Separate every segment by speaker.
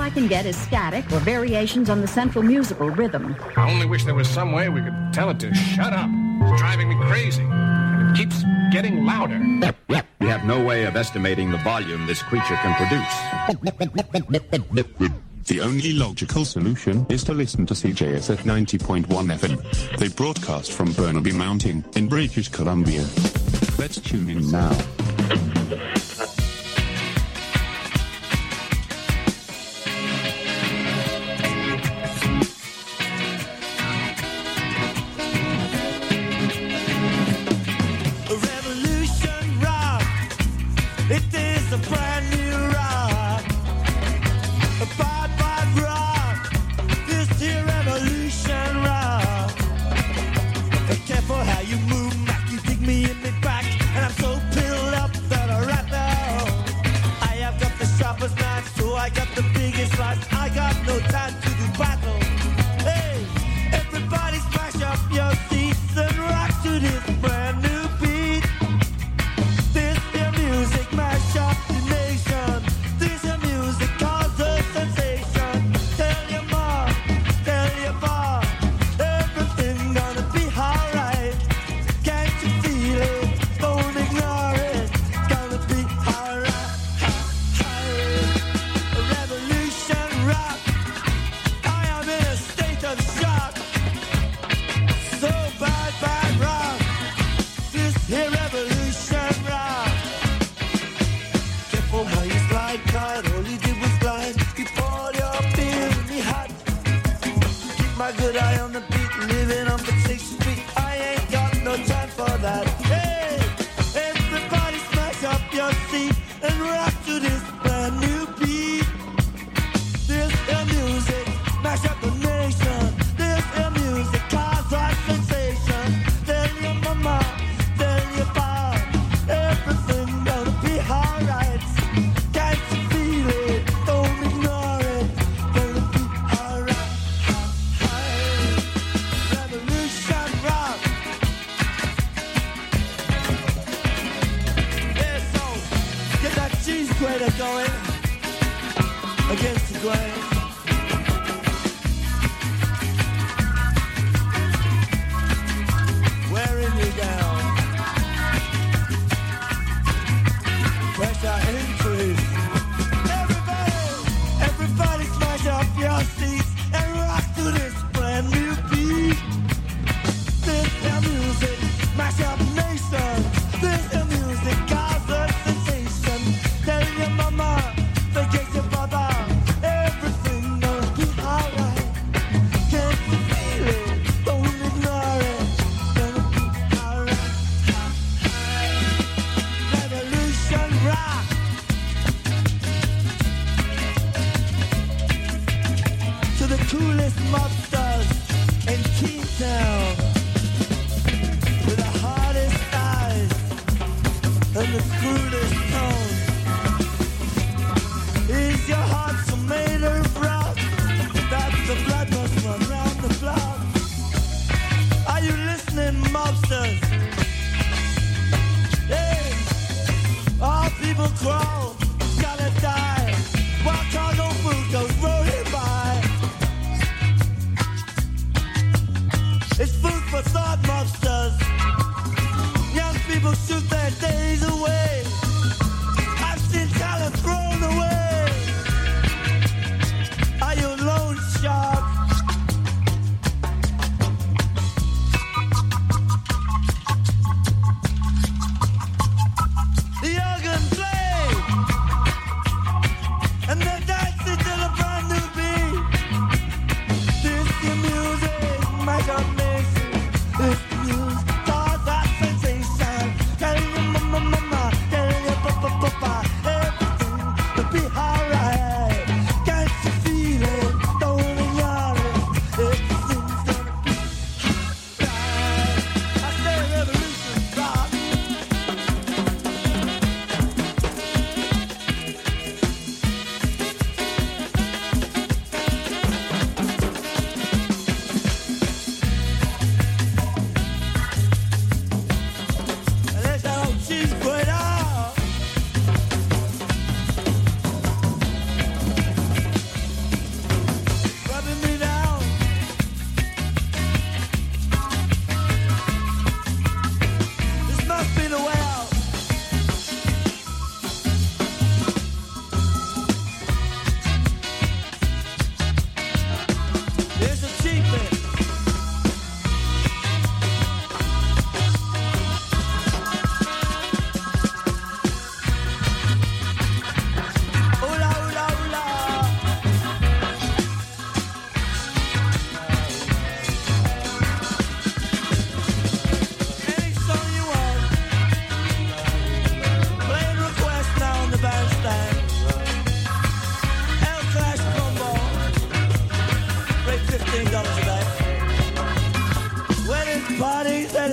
Speaker 1: I can get is static or variations on the central musical rhythm.
Speaker 2: I only wish there was some way we could tell it to shut up. It's driving me crazy. And it keeps getting louder.
Speaker 3: We have no way of estimating the volume this creature can produce.
Speaker 4: The only logical solution is to listen to CJS at 90.1 FM. They broadcast from Burnaby Mountain in British Columbia. Let's tune in now.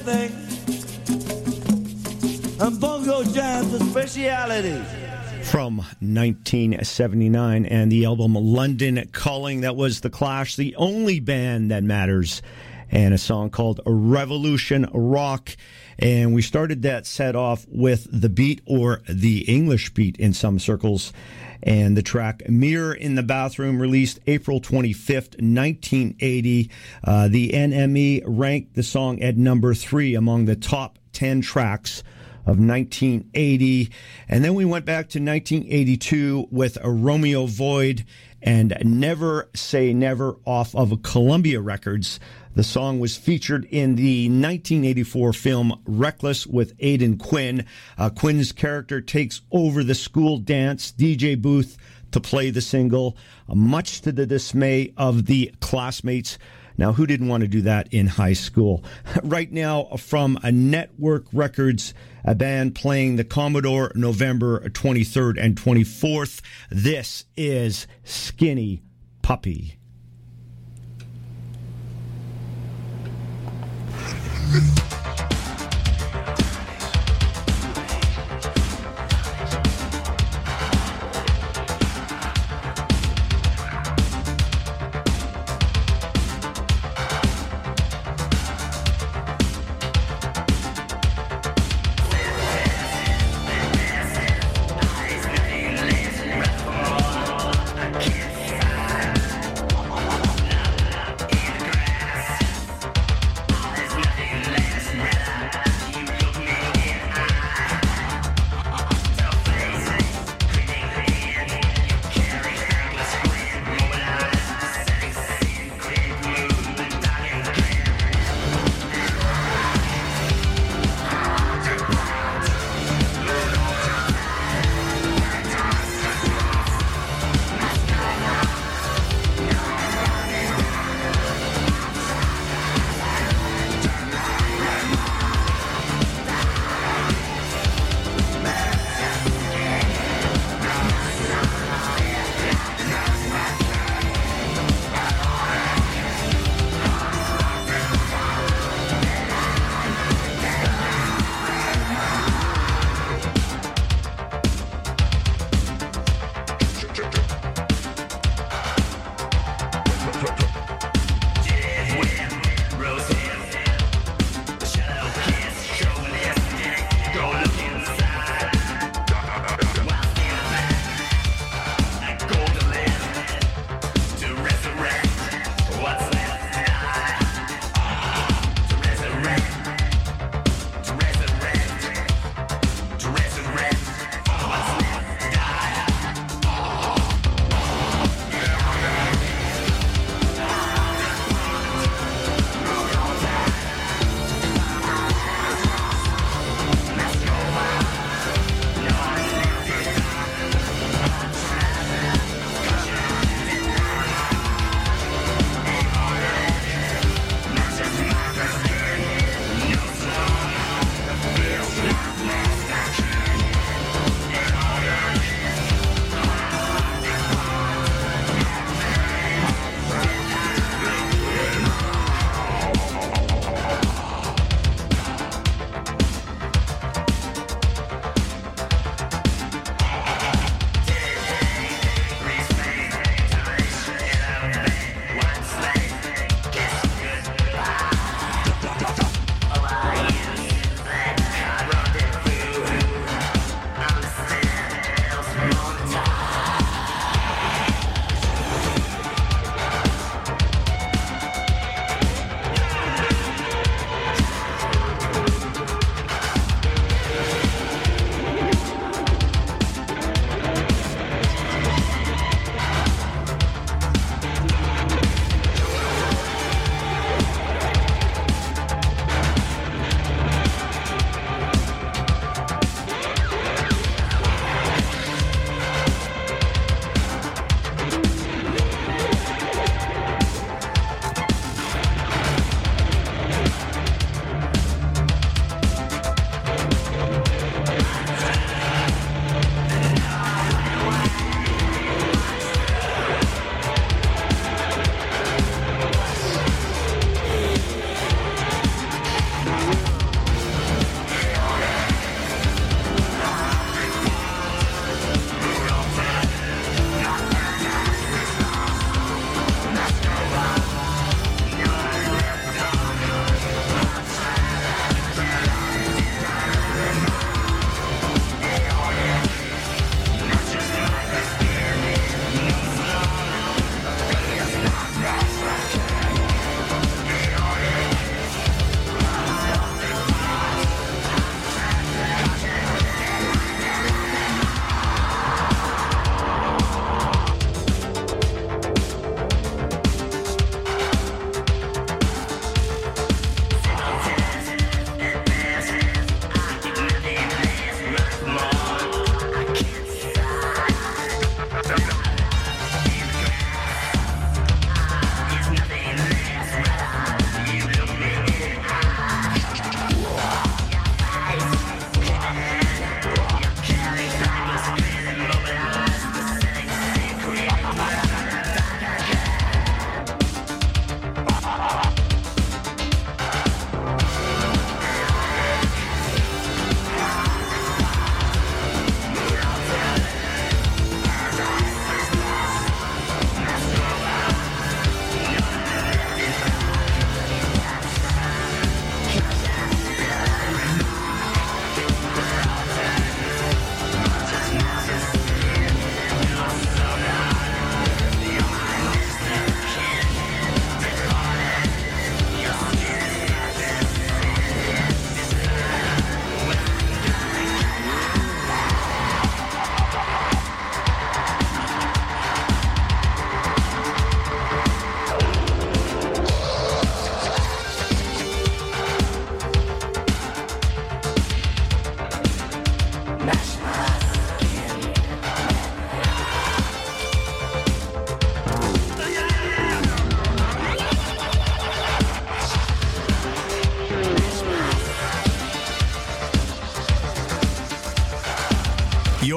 Speaker 5: everything. And bongo jams a speciality.
Speaker 6: From 1979 and the album London Calling. That was The Clash, the only band that matters, and a song called Revolution Rock. And we started that set off with the beat, or the English beat in some circles, and the track Mirror in the Bathroom, released April 25th, 1980. The NME ranked the song at number 3 among the top 10 tracks of 1980. And then we went back to 1982 with a Romeo Void and Never Say Never off of Columbia Records. The song was featured in the 1984 film Reckless with Aidan Quinn. Quinn's character takes over the school dance DJ booth to play the single, much to the dismay of the classmates. Now, who didn't want to do that in high school? Right now, from a Network Records, a band playing the Commodore November 23rd and 24th. This is Skinny Puppy.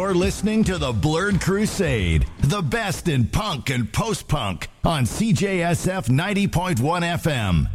Speaker 7: You're listening to the Blurred Crusade, the best in punk and post-punk on CJSF 90.1 FM.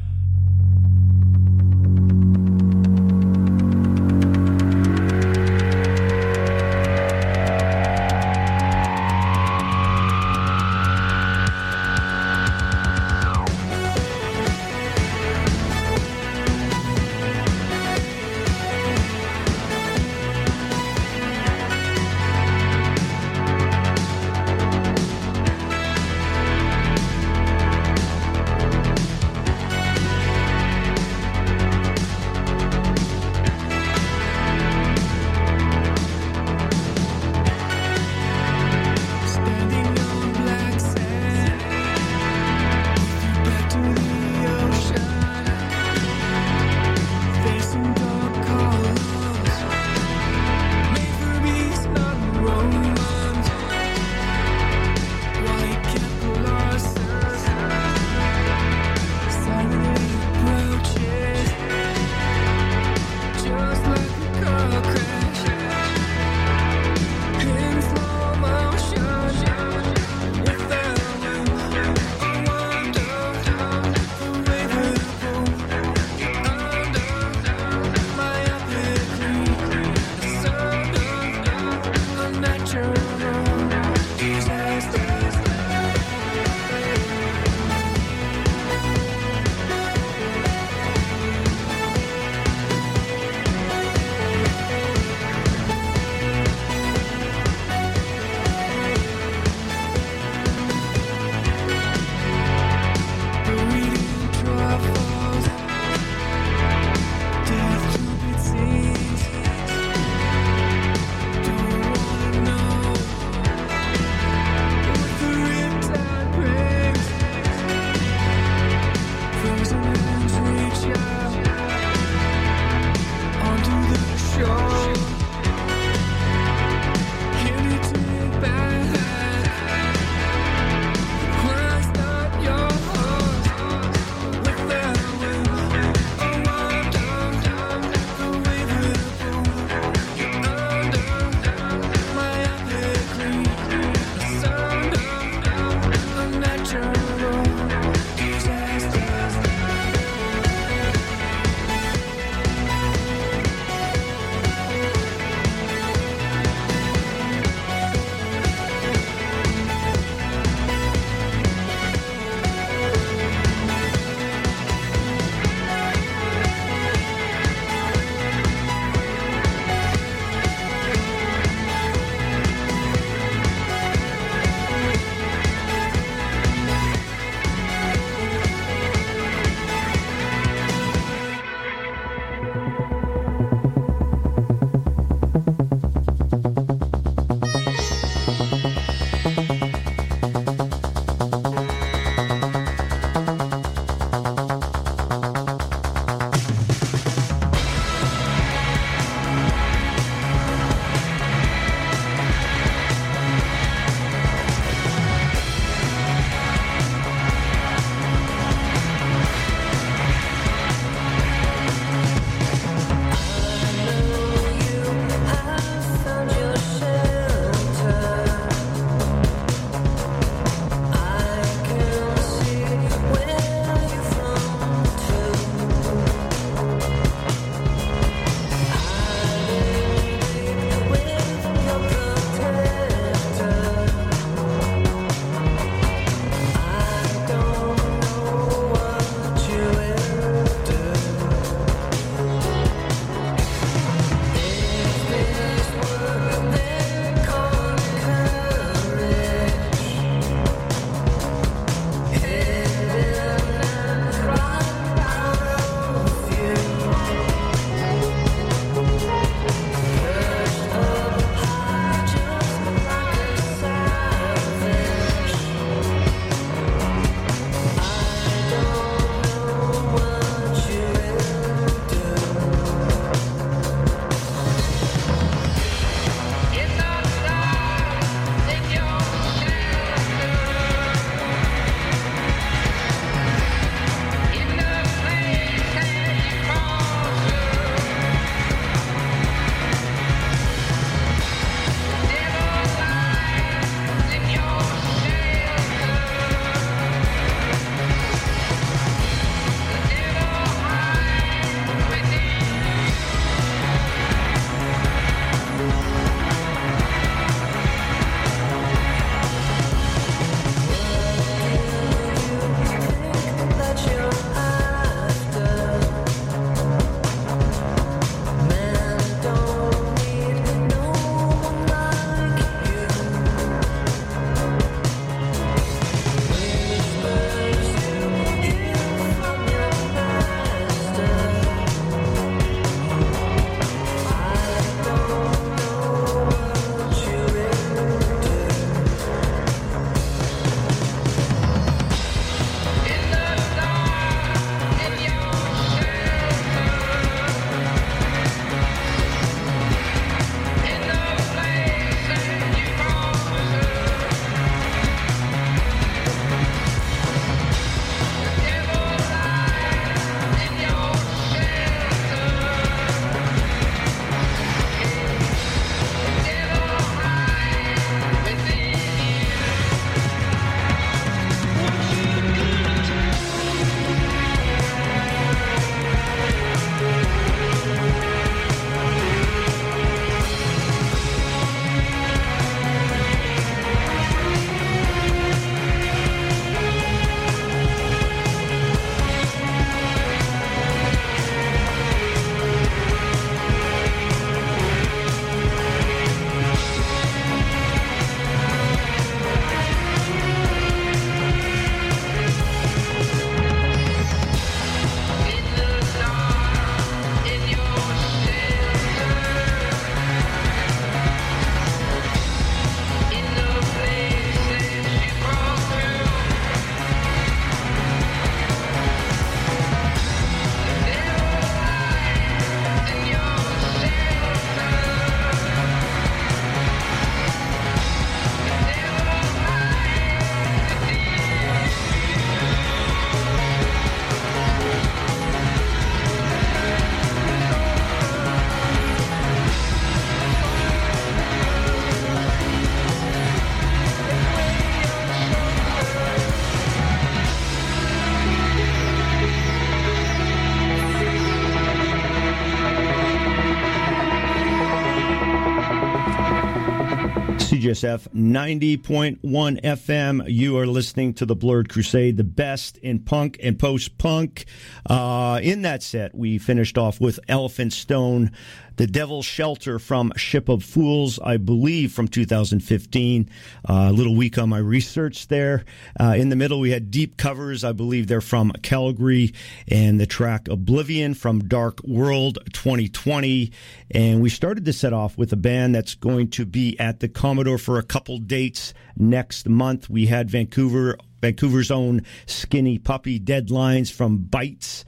Speaker 6: CJSF 90.1 FM. You are listening to the Blurred Crusade, the best in punk and post-punk. In that set, we finished off with Elephant Stone, The Devil's Shelter from Ship of Fools, I believe from 2015. A little weak on my research there. In the middle, we had Deep Covers. I believe they're from Calgary. And the track Oblivion from Dark World 2020. And we started the set off with a band that's going to be at the Commodore for a couple dates next month. We had Vancouver's own Skinny Puppy, Deadlines from Bites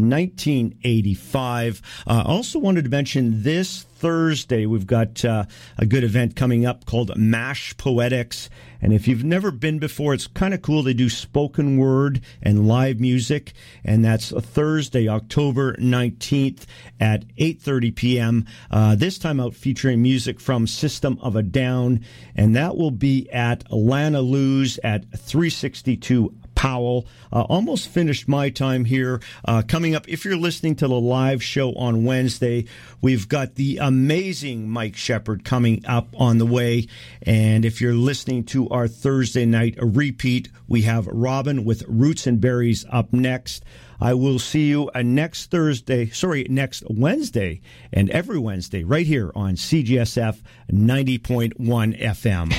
Speaker 6: 1985. Also wanted to mention this Thursday, we've got a good event coming up called MASH Poetics. And if you've never been before, it's kind of cool. They do spoken word and live music. And that's Thursday, October 19th at 8:30 p.m. This time out featuring music from System of a Down. And that will be at Lana Lou's at 362 Powell. Almost finished my time here. Coming up, if you're listening to the live show on Wednesday, we've got the amazing Mike Shepard coming up on the way. And if you're listening to our Thursday night repeat, we have Robin with Roots and Berries up next. I will see you next Wednesday, and every Wednesday right here on CGSF 90.1 FM.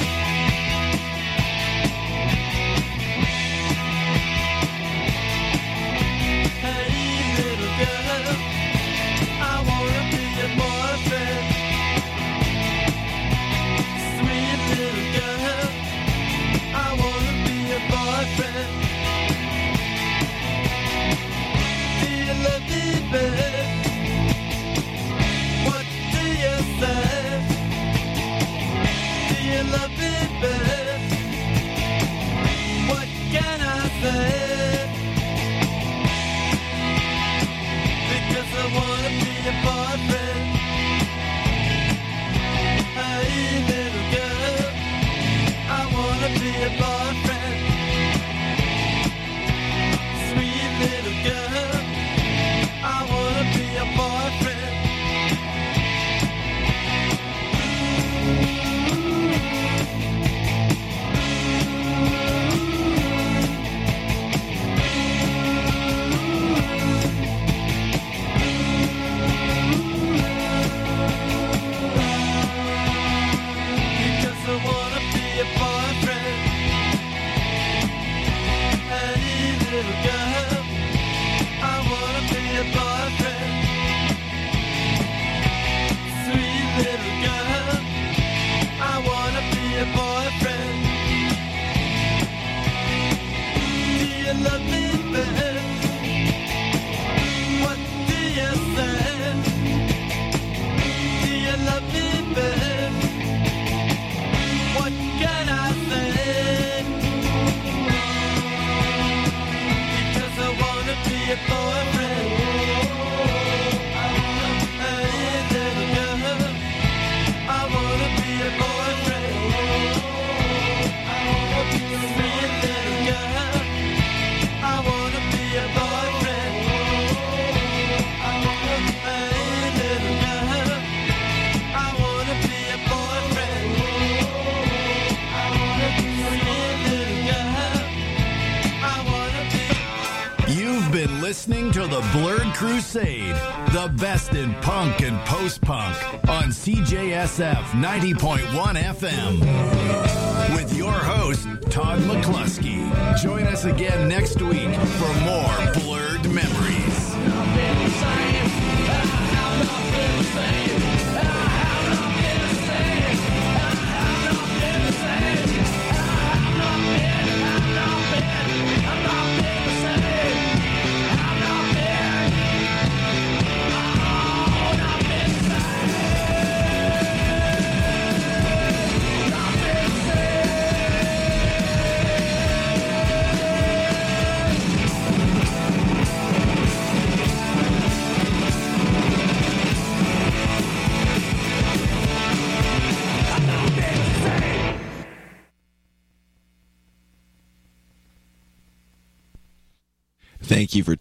Speaker 7: Listening to the Blurred Crusade, the best in punk and post-punk on CJSF 90.1 FM. With your host, Todd McCluskey. Join us again next week for more Blurred Memories.
Speaker 8: Thank you for